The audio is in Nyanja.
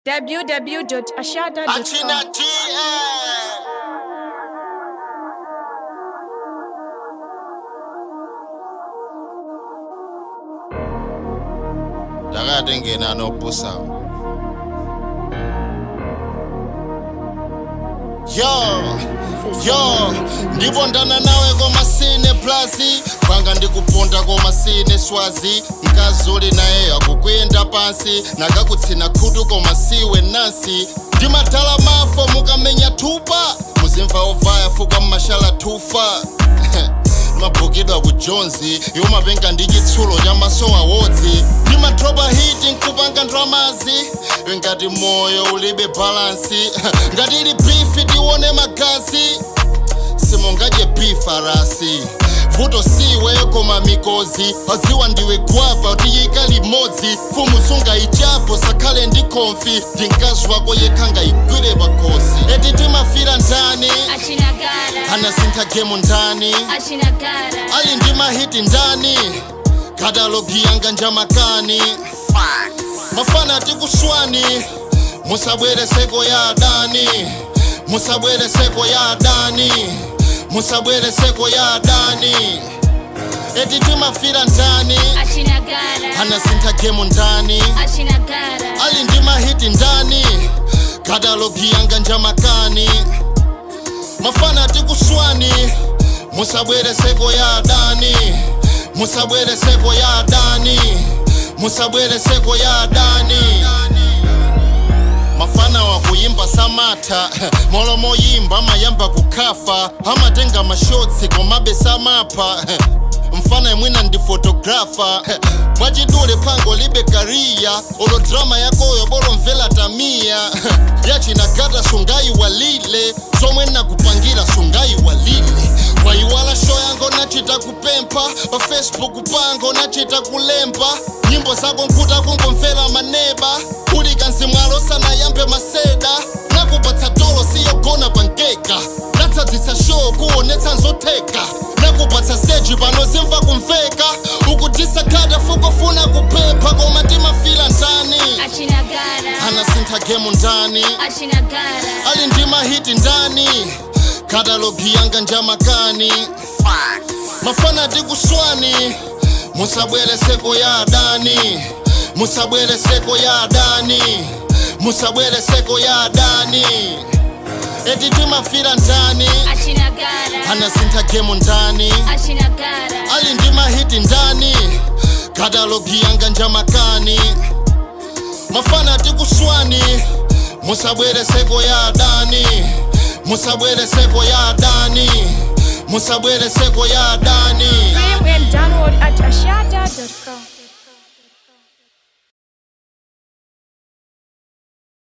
www.ashada.com. Ndakatengena nopusa. Yo, ndipondana nawe komasine plazi panga ndikuponda komasine swazi mkazuli naye akukwenda pansi nakakutsina khutu komasiwe nansi ndimatala mafo mukamenya thupa muzimva ovaya fuka mmashala thufa mabhukidwa kujonzi yomapenga ndi chitsulo cha maso awodzi ndimadropa hiti nkupanga ndramazi ngati moyo ulibe balansi ngati ili bifi tione magazi simongadye bifarasi vuto siwe koma mikozi aziwa ndiwe gwapa tiyika limodzi fumu sunga ichapo sakhale ndi konfi ndinkazi wako yekhanga igwire pakhosi eti timafira ndani anasintha gemu ndani ali ndi mahiti ndani katalogi yanga njamakani mafana tikuswani musabwere seko ya adani musabwere seko ya adani musabwere seko ya adani eti timafira ndani anasintha gemu ndani ali ndi mahiti ndani katalogi yanga njamakani mafana tikuswani musabwere seko ya adani musabwere seko ya adani musabwere seko ya adani mafana wakuyimba samata molomo yimba amayamba kukhafa amatenga mashotsi komabe samapha mfana imwina ndi fotografa mwachidule phango libe kariya olo drama yakoyo bolo mvela tamiya yachinagata sungayi walile somwe nakupangira sungayi walile waiwala show yango nachita kupempha pa Facebook pango nachita kulemba nyimbo zako nkuta kungomvera maneba uli kanzimwalo sana yambe maseda nakupatsa tolo siyogona pangeka natsadzitsa show kuonetsa nzotheka nakupatsa stage pano zimva kumveka ukudisa khada fukofuna kuphepha koma timafila ndani anasintha gemu ndani ali ndi mahiti ndani katalogi yanga njamakani mafana tikuswani musabwere seko ya adani musabwere seko ya adani musabwere seko ya adani eti timafira ndani anasintha gemu ndani ali ndi mahiti ndani katalogi yanga njamakani mafana tikuswani musabwere seko ya adani musabwere seko ya adani musabwere seko ya adani Stream and download at ashada.com.